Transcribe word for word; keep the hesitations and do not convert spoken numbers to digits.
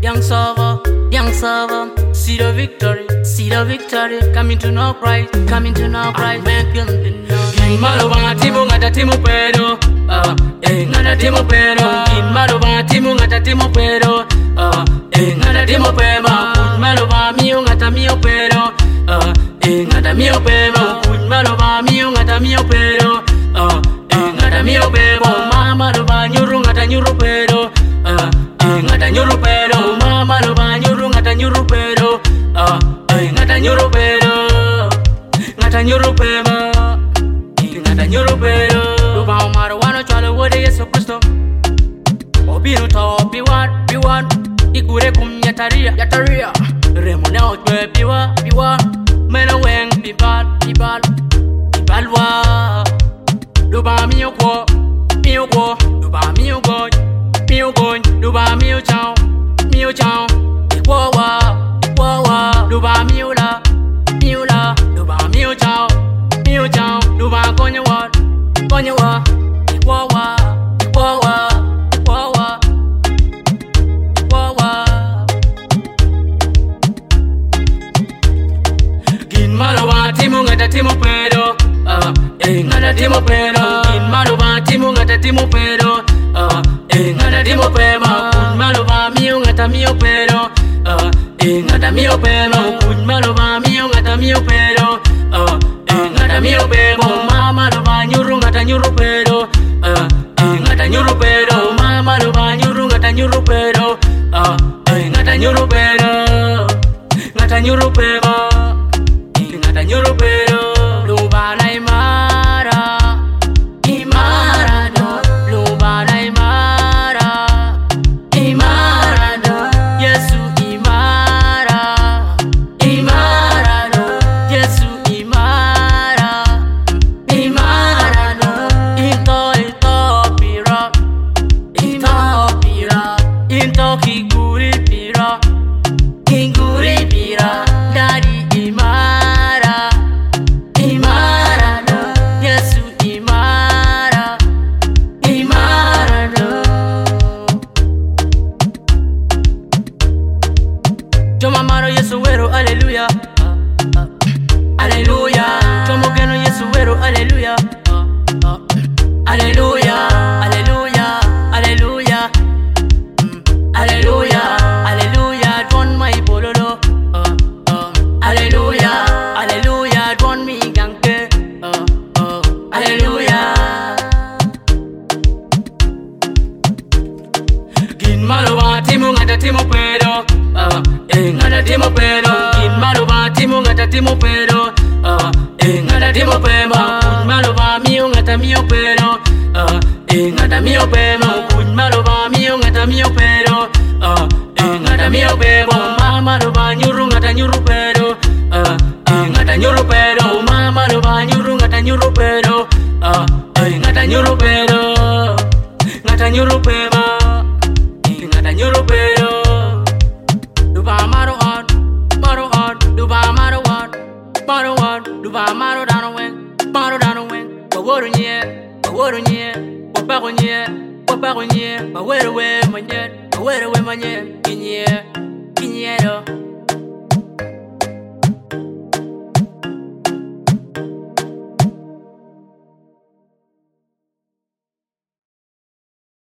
young server, young server. See the victory, see the victory. Coming to no price, coming to no price. Man, kill the no. In Malova, Timu, ngata Timu pero. Ah, eh, ngata Timu pero. In Malova, Timu, ngata Timu pero. Ah, eh, ngata Timu pema. In Malova, mio, ngata mio pero. Ah, eh, ngata mio pema. In Malova, mio, ngata mio pero. Ah, eh, ngata mio pema. Mama, Malova, nyuru, ngata nyuru pero. Ah, eh, ngata nyuru pero. Mama, Malova, nyuru, ngata nyuru pero. Ah, eh, ngata nyuru pero. Ngata nyuru pema. Ngata nyuru pero. Luba umaro wano chwalo wode Yesu Kristo. Obino to biwan, biwan. Ikure kum yataria, yataria. Remone otwe biwa, biwa. Mena weng bibal, bibal. Bibalwa. Luba miyo kwa, miyo kwa. Luba miyo kwa, miyo kwa. Luba miyo chao, miyo chao. Ikwa wa, ikwa wa. Luba miyo la, miyo la. Luba miyo chao, miyo chao. Luba konye wa, konye wa. Ikwa wa, ikwa wa, ikwa wa. Ikwa wa. Gin Malova, Timu, ngata Timu pero. Ah, eh, ngata Timu pero. Gin Malova, Timu, ngata Timu pero. Ah, eh, ngata Timu pema. Gin Malova, mio, ngata mio pero. Ah, eh, ngata mio pema. Gin Malova, mio, ngata mio pero. Ah, eh, ngata mio pema. Mama Malova, nyuru, ngata nyuru pero. Ah, eh, ngata nyuru pero. Mama Malova, nyuru, ngata nyuru pero. Ah, eh, ngata nyuru pero. Ngata nyuru pema. Ngata nyuru pero. Luba na imara, imara do. Luba na imara, imara do. Yesu imara, imara do. Yesu imara, imara do. Into into pira, into pira, into kiguri pira, kiguri pira. Daddy imara, imara do. Yesu imara, imara do. Joma maro Yesu wero, hallelujah, hallelujah. Jomo geno Yesu wero, hallelujah, hallelujah, hallelujah, hallelujah, hallelujah, hallelujah. Don my bololo, hallelujah, hallelujah. Don mi ganke, hallelujah. Gin Malova, Timu, ngata Timu pero. Ah, eh, ngata Timu pero. Gin Malova, Timu, ngata Timu pero. Ah, eh, ngata Timu pema. Gin Malova, mio, ngata mio pero. Ah, eh, ngata mio pema. Gin Malova, mio, ngata mio pero. Ah, eh, ngata mio pema. Mama Malova, nyuru, ngata nyuru pero. Ah, eh, ngata nyuru pero. Mama Malova, nyuru, ngata nyuru pero. Ah, eh, ngata nyuru pero. Ngata nyuru pema. Ngata nyuru pero. Duba maro on, maro on. Duba maro on, maro on. Duba maro down wing, maro down wing. Ba woro nye, ba woro nye. Ba bago nye, ba bago nye. Ba wero we manye, ba wero we manye. Kinye, kinye do.